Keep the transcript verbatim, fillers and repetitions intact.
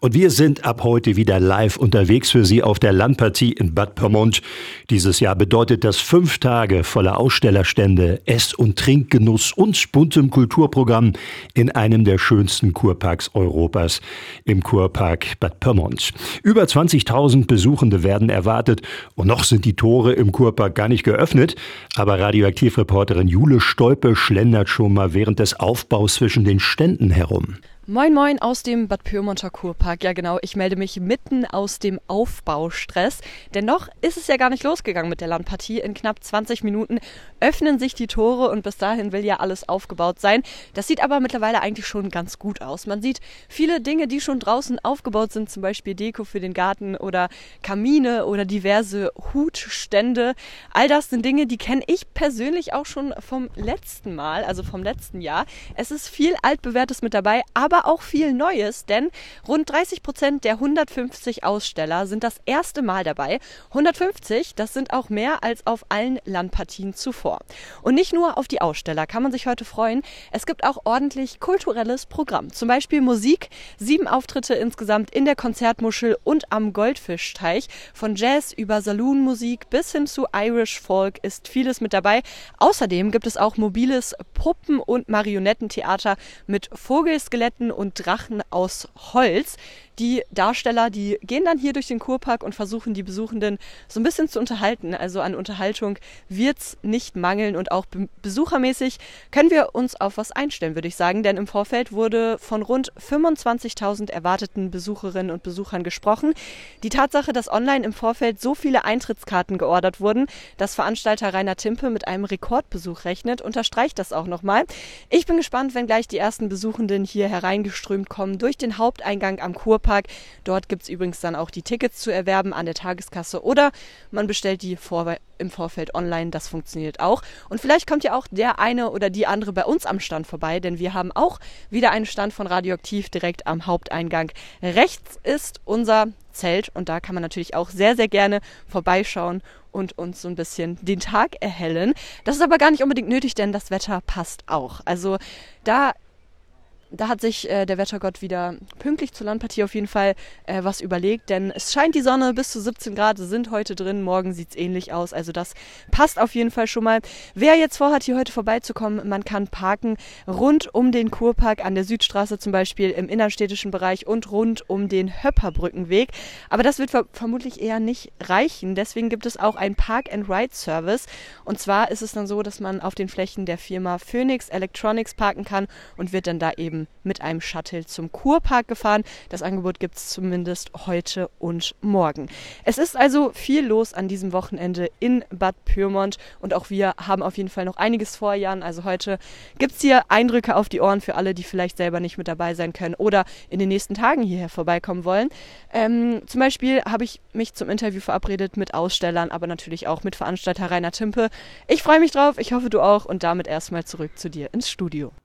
Und wir sind ab heute wieder live unterwegs für Sie auf der Landpartie in Bad Pyrmont. Dieses Jahr bedeutet das fünf Tage voller Ausstellerstände, Ess- und Trinkgenuss und buntem Kulturprogramm in einem der schönsten Kurparks Europas, im Kurpark Bad Pyrmont. Über zwanzigtausend Besuchende werden erwartet und noch sind die Tore im Kurpark gar nicht geöffnet. Aber Radioaktivreporterin Jule Stolpe schlendert schon mal während des Aufbaus zwischen den Ständen herum. Moin Moin aus dem Bad Pyrmonter Kurpark. Ja genau, ich melde mich mitten aus dem Aufbaustress. Denn noch ist es ja gar nicht losgegangen mit der Landpartie. In knapp zwanzig Minuten öffnen sich die Tore und bis dahin will ja alles aufgebaut sein. Das sieht aber mittlerweile eigentlich schon ganz gut aus. Man sieht viele Dinge, die schon draußen aufgebaut sind, zum Beispiel Deko für den Garten oder Kamine oder diverse Hutstände. All das sind Dinge, die kenne ich persönlich auch schon vom letzten Mal, also vom letzten Jahr. Es ist viel Altbewährtes mit dabei, aber Aber auch viel Neues, denn rund dreißig Prozent der hundertfünfzig Aussteller sind das erste Mal dabei. hundertfünfzig, das sind auch mehr als auf allen Landpartien zuvor. Und nicht nur auf die Aussteller kann man sich heute freuen. Es gibt auch ordentlich kulturelles Programm. Zum Beispiel Musik, sieben Auftritte insgesamt in der Konzertmuschel und am Goldfischteich. Von Jazz über Saloonmusik bis hin zu Irish Folk ist vieles mit dabei. Außerdem gibt es auch mobiles Puppen- und Marionettentheater mit Vogelskeletten und Drachen aus Holz. Die Darsteller, die gehen dann hier durch den Kurpark und versuchen die Besuchenden so ein bisschen zu unterhalten. Also an Unterhaltung wird's nicht mangeln und auch be- besuchermäßig können wir uns auf was einstellen, würde ich sagen. Denn im Vorfeld wurde von rund fünfundzwanzigtausend erwarteten Besucherinnen und Besuchern gesprochen. Die Tatsache, dass online im Vorfeld so viele Eintrittskarten geordert wurden, dass Veranstalter Rainer Timpe mit einem Rekordbesuch rechnet, unterstreicht das auch nochmal. Ich bin gespannt, wenn gleich die ersten Besuchenden hier hereingeströmt kommen durch den Haupteingang am Kurpark. Dort gibt es übrigens dann auch die Tickets zu erwerben an der Tageskasse oder man bestellt die vor, im Vorfeld online, das funktioniert auch. Und vielleicht kommt ja auch der eine oder die andere bei uns am Stand vorbei, denn wir haben auch wieder einen Stand von Radioaktiv direkt am Haupteingang. Rechts ist unser Zelt und da kann man natürlich auch sehr, sehr gerne vorbeischauen und uns so ein bisschen den Tag erhellen. Das ist aber gar nicht unbedingt nötig, denn das Wetter passt auch. Also da Da hat sich äh, der Wettergott wieder pünktlich zur Landpartie auf jeden Fall äh, was überlegt, denn es scheint die Sonne, bis zu siebzehn Grad sind heute drin, morgen sieht es ähnlich aus, also das passt auf jeden Fall schon mal. Wer jetzt vorhat, hier heute vorbeizukommen, man kann parken rund um den Kurpark an der Südstraße zum Beispiel im innerstädtischen Bereich und rund um den Höpperbrückenweg, aber das wird ver- vermutlich eher nicht reichen, deswegen gibt es auch einen Park-and-Ride-Service und zwar ist es dann so, dass man auf den Flächen der Firma Phoenix Electronics parken kann und wird dann da eben mit einem Shuttle zum Kurpark gefahren. Das Angebot gibt es zumindest heute und morgen. Es ist also viel los an diesem Wochenende in Bad Pyrmont und auch wir haben auf jeden Fall noch einiges vor, Jan. Also heute gibt es hier Eindrücke auf die Ohren für alle, die vielleicht selber nicht mit dabei sein können oder in den nächsten Tagen hierher vorbeikommen wollen. Ähm, zum Beispiel habe ich mich zum Interview verabredet mit Ausstellern, aber natürlich auch mit Veranstalter Rainer Timpe. Ich freue mich drauf, ich hoffe du auch und damit erstmal zurück zu dir ins Studio.